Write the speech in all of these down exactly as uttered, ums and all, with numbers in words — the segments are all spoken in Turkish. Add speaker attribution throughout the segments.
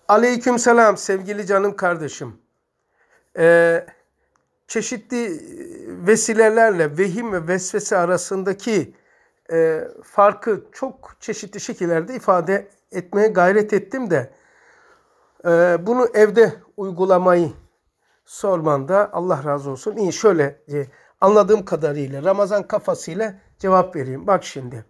Speaker 1: Aleykümselam sevgili canım kardeşim. Ee, çeşitli vesilelerle vehim ve vesvese arasındaki e, farkı çok çeşitli şekillerde ifade etmeye gayret ettim de e, bunu evde uygulamayı sormanda Allah razı olsun. İyi şöyle e, anladığım kadarıyla Ramazan kafasıyla cevap vereyim. Bak şimdi.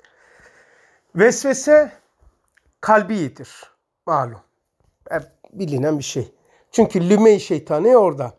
Speaker 1: Vesvese kalbidir malum. Hep bilinen bir şey. Çünkü lüme-i şeytani orada.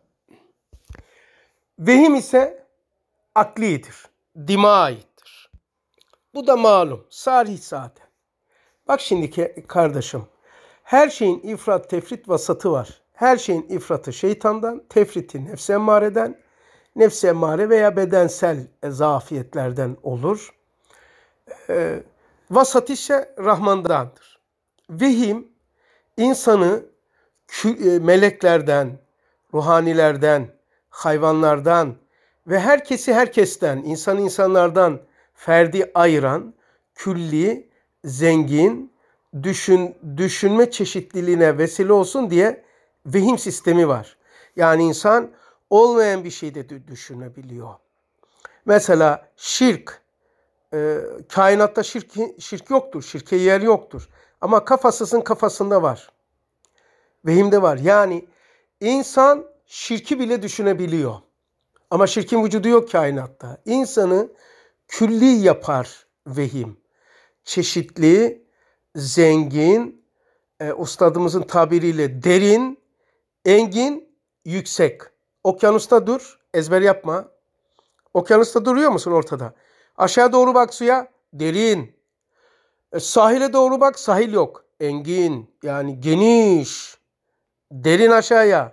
Speaker 1: Vehim ise aklidir. Dima aittir. Bu da malum. Sarih zaten. Bak şimdiki kardeşim. Her şeyin ifrat, tefrit, vasatı var. Her şeyin ifratı şeytandan, tefriti nefs-i emmareden, nefs-i emmare veya bedensel zafiyetlerden olur. Ee, vasat ise Rahman'dandır. Vehim, insanı meleklerden, ruhanilerden, hayvanlardan ve herkesi herkesten, insan insanlardan ferdi ayıran, külli, zengin, düşün, düşünme çeşitliliğine vesile olsun diye vehim sistemi var. Yani insan olmayan bir şey de düşünebiliyor. Mesela şirk, e, kainatta şirk, şirk yoktur, şirke yer yoktur. Ama kafasızın kafasında var. Vehimde var. Yani insan şirki bile düşünebiliyor. Ama şirkin vücudu yok kainatta. İnsanı külli yapar vehim. Çeşitli, zengin, e, ustadımızın tabiriyle derin, engin, yüksek. Okyanusta dur, ezber yapma. Okyanusta duruyor musun ortada? Aşağı doğru bak suya, derin. E, sahile doğru bak, sahil yok. Engin, yani geniş. Derin aşağıya,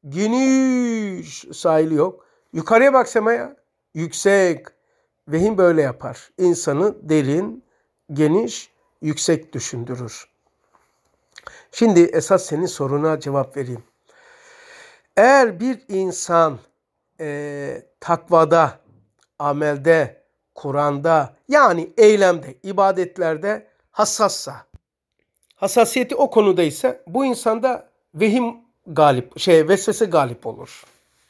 Speaker 1: geniş, sahil yok. Yukarıya bak semaya, yüksek. Vehim böyle yapar. İnsanı derin, geniş, yüksek düşündürür. Şimdi esas senin soruna cevap vereyim. Eğer bir insan e, takvada, amelde, Kur'an'da yani eylemde, ibadetlerde hassassa, hassasiyeti o konuda ise bu insanda vehim galip, şey vesvese galip olur.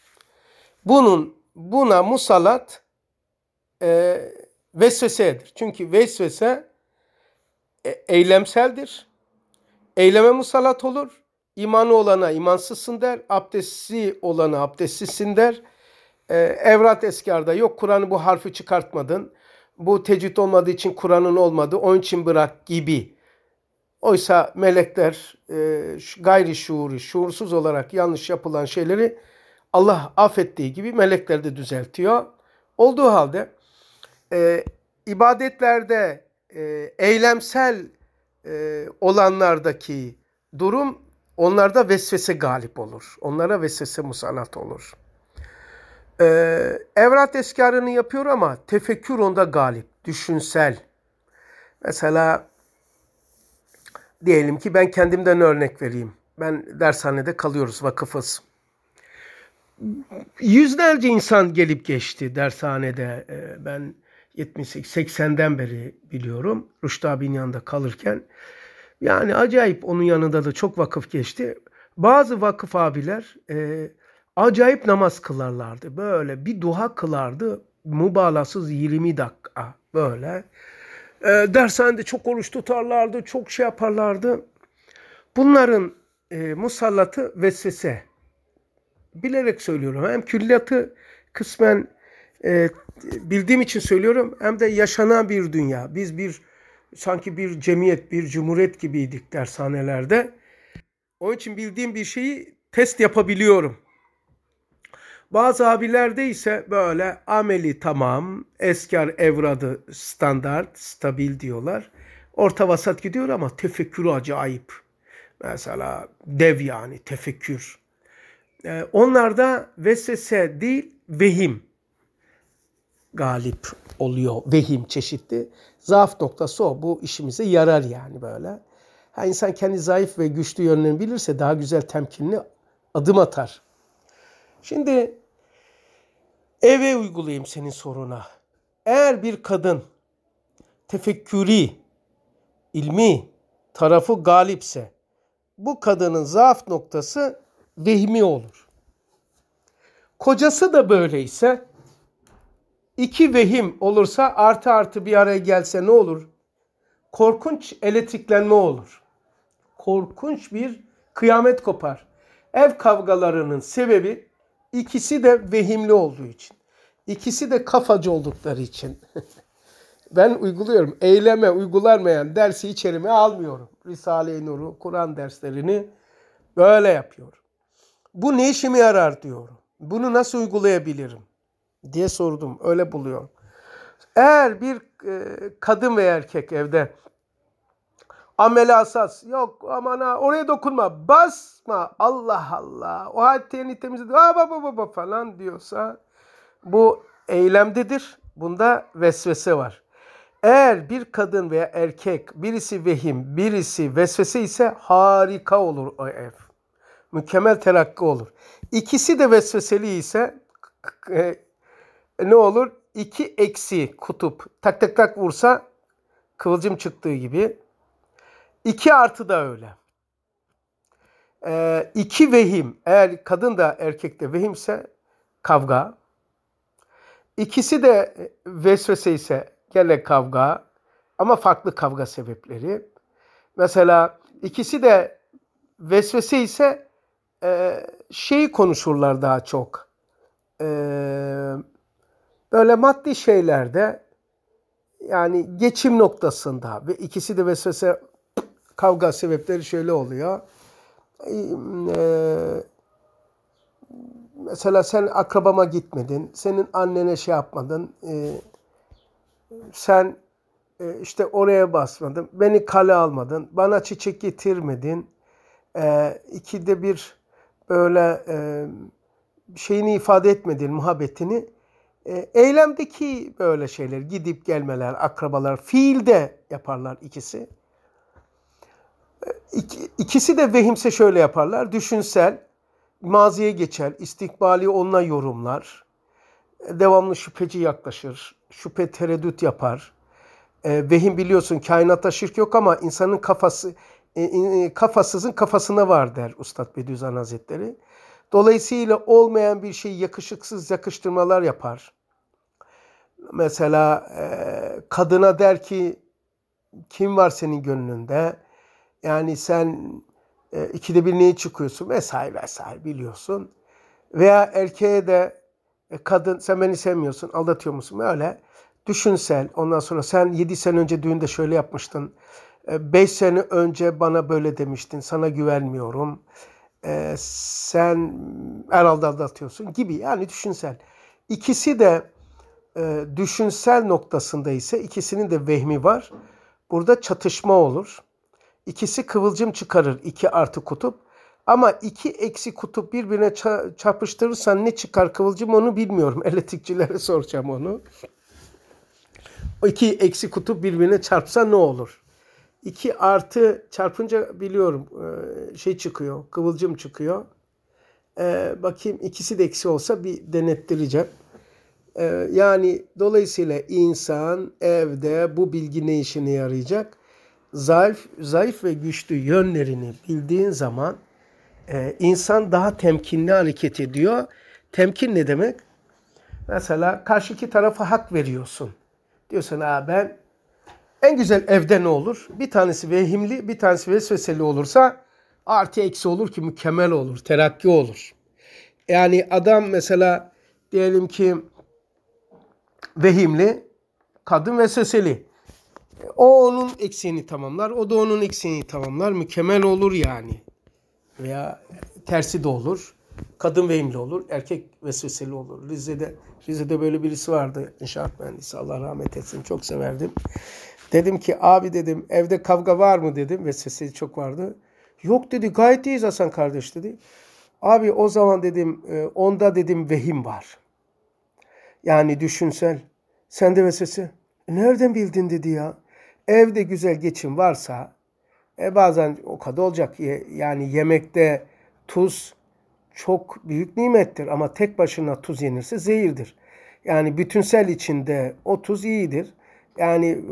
Speaker 1: Bunun buna musallat e, vesvesedir. Çünkü vesvese e, eylemseldir. Eyleme musallat olur. İmanı olana imansızsın der. Abdestli olana abdestsizsin der. E, evrat eskarda yok Kur'an'ı bu harfi çıkartmadın. Bu tecvid olmadığı için Kur'an'ın olmadı. Onun için bırak gibi. Oysa melekler e, gayri şuuri, şuursuz olarak yanlış yapılan şeyleri Allah affettiği gibi melekler de düzeltiyor. Olduğu halde e, ibadetlerde e, eylemsel e, olanlardaki durum onlarda vesvese galip olur. Onlara vesvese musallat olur. E, evrat eskarını yapıyor ama tefekkür onda galip, düşünsel. Mesela diyelim ki ben kendimden örnek vereyim. Ben dershanede kalıyoruz, vakıfız. Yüzlerce insan gelip geçti dershanede. Ben yetmiş seksenden beri biliyorum. Rüştü abinin yanında kalırken. Yani acayip onun yanında da çok vakıf geçti. Bazı vakıf abiler e, acayip namaz kılarlardı. Böyle bir duha kılardı. Mübalağasız yirmi dakika böyle. E, dershanede çok oruç tutarlardı, çok şey yaparlardı. Bunların e, musallatı vesvese. Bilerek söylüyorum. Hem külliyatı kısmen e, bildiğim için söylüyorum. Hem de yaşanan bir dünya. Biz bir sanki bir cemiyet, bir cumhuriyet gibiydik dershanelerde. Onun için bildiğim bir şeyi test yapabiliyorum. Bazı abilerde ise böyle ameli tamam, eskar evradı standart, stabil diyorlar. Orta vasat gidiyor ama tefekkürü acayip. Mesela dev yani tefekkür. Ee, onlarda vesvese değil, vehim galip oluyor. Vehim çeşitli. Zaaf noktası o. Bu işimize yarar yani böyle. Ha, insan kendi zayıf ve güçlü yönlerini bilirse daha güzel temkinli adım atar. Şimdi eve uygulayayım senin soruna. Eğer bir kadın tefekkürü, ilmi tarafı galipse, bu kadının zaaf noktası vehmi olur. Kocası da böyleyse, iki vehim olursa artı artı bir araya gelse ne olur? Korkunç elektriklenme olur. Korkunç bir kıyamet kopar. Ev kavgalarının sebebi ikisi de vehimli olduğu için. İkisi de kafacı oldukları için. Ben uyguluyorum. Eyleme uygulanmayan dersi içerime almıyorum. Risale-i Nur'u, Kur'an derslerini böyle yapıyorum. Bu ne işime yarar diyorum. Bunu nasıl uygulayabilirim diye sordum. Öyle buluyorum. Eğer bir e, kadın ve erkek evde amele asas, yok aman ha oraya dokunma, basma, Allah Allah, o haddi temizledik, baba baba falan diyorsa bu eylemdedir. Bunda vesvese var. Eğer bir kadın veya erkek, birisi vehim, birisi vesvese ise harika olur o ev. Mükemmel terakki olur. İkisi de vesveseli ise e, ne olur? İki eksi kutup tak tak tak vursa kıvılcım çıktığı gibi. İki artı da öyle. E, iki vehim, eğer kadın da erkek de vehimse kavga. İkisi de vesvese ise gene kavga ama farklı kavga sebepleri. Mesela ikisi de vesvese ise e, şeyi konuşurlar daha çok. E, böyle maddi şeylerde, yani geçim noktasında ve ikisi de vesvese kavga sebepleri şöyle oluyor. E, mesela sen akrabama gitmedin, senin annene şey yapmadın, e, sen e, işte oraya basmadın, beni kale almadın, bana çiçek getirmedin, e, ikide bir böyle e, şeyini ifade etmedin, muhabbetini. E, eylemdeki böyle şeyler, gidip gelmeler, akrabalar, fiilde yaparlar ikisi. E, iki, ikisi de vehimse şöyle yaparlar, düşünsel, maziye geçer, istikbali onunla yorumlar, devamlı şüpheci yaklaşır, şüphe tereddüt yapar. E, vehim biliyorsun kainatta şirk yok ama insanın kafası, e, e, kafasızın kafasına var der Üstad Bediüzzaman Hazretleri. Dolayısıyla olmayan bir şeyi yakışıksız yakıştırmalar yapar. Mesela e, kadına der ki kim var senin gönlünde? Yani sen e, ikide bir neye çıkıyorsun? Vesaire vesaire biliyorsun. Veya erkeğe de e, kadın sen beni sevmiyorsun, aldatıyor musun? Öyle düşünsel. Ondan sonra sen yedi sene önce düğünde şöyle yapmıştın. beş sene önce bana böyle demiştin. Sana güvenmiyorum. E, sen herhalde aldatıyorsun gibi. Yani düşünsel. İkisi de e, düşünsel noktasında ise ikisinin de vehmi var. Burada çatışma olur. İkisi kıvılcım çıkarır. İki artı kutup. Ama iki eksi kutup birbirine çarpıştırırsan ne çıkar kıvılcım onu bilmiyorum. Elektrikçilere soracağım onu. O iki eksi kutup birbirine çarpsa ne olur? İki artı çarpınca biliyorum şey çıkıyor, kıvılcım çıkıyor. Ee, bakayım ikisi de eksi olsa bir denettireceğim. Ee, yani dolayısıyla insan evde bu bilgi ne işine yarayacak? Zayıf, zayıf ve güçlü yönlerini bildiğin zaman e, insan daha temkinli hareket ediyor. Temkin ne demek? Mesela karşıki tarafa hak veriyorsun. Diyorsun ha ben en güzel evde ne olur? Bir tanesi vehimli, bir tanesi vesveseli olursa artı eksi olur ki mükemmel olur, terakki olur. Yani adam mesela diyelim ki vehimli, kadın vesveseli. O onun eksiğini tamamlar, o da onun eksiğini tamamlar. Mükemmel olur yani. Veya tersi de olur. Kadın vehimli olur, erkek vesveseli olur. Rize'de Rize'de böyle birisi vardı. İnşaat mühendisi. Allah rahmet etsin. Çok severdim. Dedim ki abi dedim evde kavga var mı dedim. Vesveseli çok vardı. Yok dedi gayet iyiyiz Hasan kardeş dedi. Abi o zaman dedim onda dedim vehim var. Yani düşünsel. Sende vesvese. Nereden bildin dedi ya. Evde güzel geçim varsa e bazen o kadar olacak. Yani yemekte tuz çok büyük nimettir ama tek başına tuz yenirse zehirdir. Yani bütünsel içinde o tuz iyidir. Yani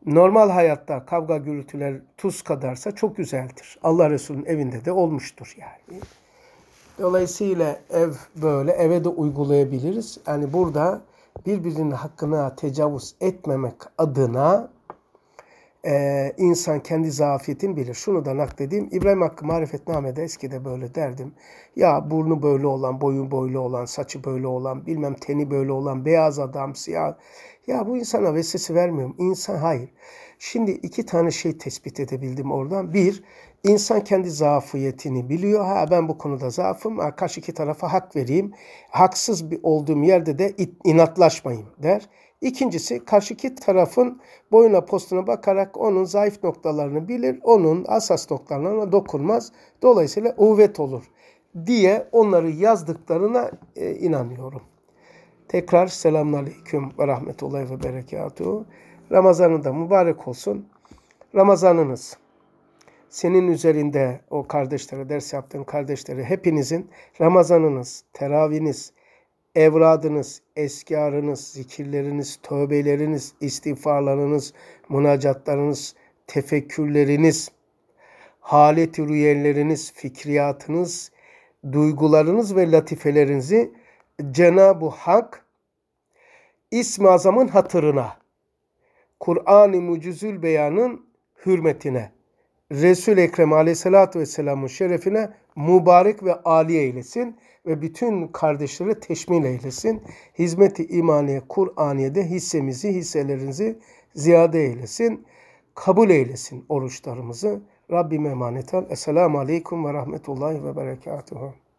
Speaker 1: normal hayatta kavga gürültüler tuz kadarsa çok güzeldir. Allah Resulü'nün evinde de olmuştur yani. Dolayısıyla ev böyle, eve de uygulayabiliriz. Yani burada birbirinin hakkına tecavüz etmemek adına e, insan kendi zafiyetini bilir. Şunu da nakledeyim. İbrahim Hakkı Marifetname'de eskide böyle derdim. Ya burnu böyle olan, boyu böyle olan, saçı böyle olan, bilmem teni böyle olan, beyaz adam, siyah. Ya bu insana vesvese vermiyorum. İnsan hayır. Şimdi iki tane şey tespit edebildim oradan. Bir, insan kendi zafiyetini biliyor. Ha ben bu konuda zaafım. Ha, karşı iki tarafa hak vereyim. Haksız bir olduğum yerde de inatlaşmayayım der. İkincisi karşıki tarafın boyuna postuna bakarak onun zayıf noktalarını bilir. Onun asas noktalarına dokunmaz. Dolayısıyla uhvet olur diye onları yazdıklarına e, inanıyorum. Tekrar selamünaleyküm ve rahmetullahi ve berekatuhu. Ramazan'ın da mübarek olsun. Ramazanınız senin üzerinde o kardeşlere, ders yaptığın kardeşlere hepinizin Ramazanınız, teravihiniz, evradınız, eskarınız, zikirleriniz, tövbeleriniz, istiğfarlarınız, münacatlarınız, tefekkürleriniz, halet-i rüyeleriniz, fikriyatınız, duygularınız ve latifelerinizi Cenab-ı Hak İsm-i Azam'ın hatırına, Kur'an-ı Mucizül Beyan'ın hürmetine, Resul-i Ekrem Aleyhisselatü Vesselam'ın şerefine mübarek ve âli eylesin ve bütün kardeşleri teşmil eylesin. Hizmet-i imaniye, Kur'aniye'de hissemizi, hisselerinizi ziyade eylesin. Kabul eylesin oruçlarımızı. Rabbime emanet ol. Esselamu Aleyküm ve Rahmetullahi ve Berekatuhu.